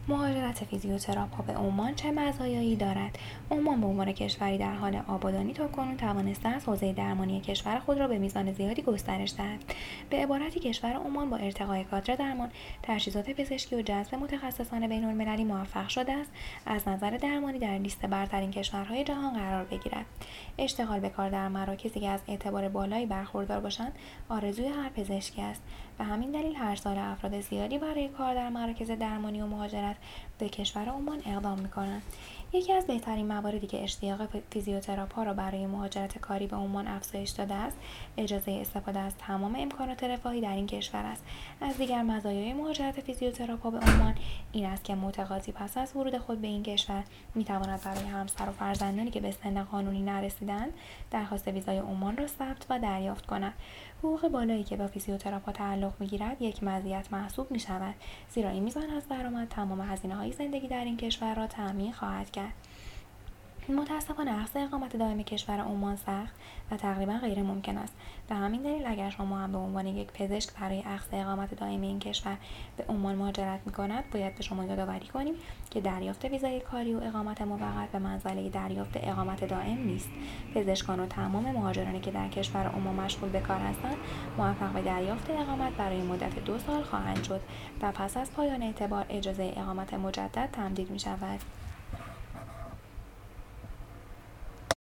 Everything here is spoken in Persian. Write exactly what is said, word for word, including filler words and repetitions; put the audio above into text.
مهاجرت فیزیوتراپ‌ها به عمان چه مزایایی دارد؟ عمان به عنوان کشوری در حال آبادانی تاکنون توانسته است حوزه درمانی کشور خود را به میزان زیادی گسترش دهد. به عبارتی کشور عمان با ارتقای کادر درمان، تجهیزات پزشکی و جذب متخصصان بین‌المللی موفق شده است از نظر درمانی در لیست برترین کشورهای جهان قرار بگیرد. اشتغال به کار در مراکزی که از اعتبار بالایی برخوردار باشند آرزوی هر پزشکی است. به همین دلیل هر سال افراد زیادی برای کار در مراکز درمانی و مهاجرت به کشور عمان اقدام می‌کنند. یکی از بهترین مواردی که اشتیاق فیزیوتراپ‌ها را برای مهاجرت کاری به عمان افزایش داده است، اجازه استفاده از تمام امکانات رفاهی در این کشور است. از دیگر مزایای مهاجرت فیزیوتراپ‌ها به عمان این است که متقاضی پس از ورود خود به این کشور می‌تواند برای همسر و فرزندانی که به سن قانونی نرسیدند، درخواست ویزای عمان را ثبت و دریافت کند. حقوق بالایی که به فیزیوتراپ‌ها تعلق می‌گیرد یک مزیت محسوب می‌شود، زیرا این میزان از درآمد تمام هزینه‌های زندگی در این کشور را تأمین خواهد کرد. متاسفانه اخذ اقامت دائم کشور عمان سخت و تقریبا غیر ممکن است. به همین دلیل اگر شما هم به عنوان یک پزشک برای اخذ اقامت دائم این کشور به عمان مهاجرت می‌کند، باید به شما یادآوری کنیم که دریافت ویزای کاری و اقامت موقت به منزله دریافت اقامت دائم نیست. پزشکان و تمام مهاجرانی که در کشور عمان مشغول به کار هستند، موفق به دریافت اقامت برای مدت دو سال خواهند شد و پس از پایان اعتبار اجازه اقامت مجدد تمدید می‌شود.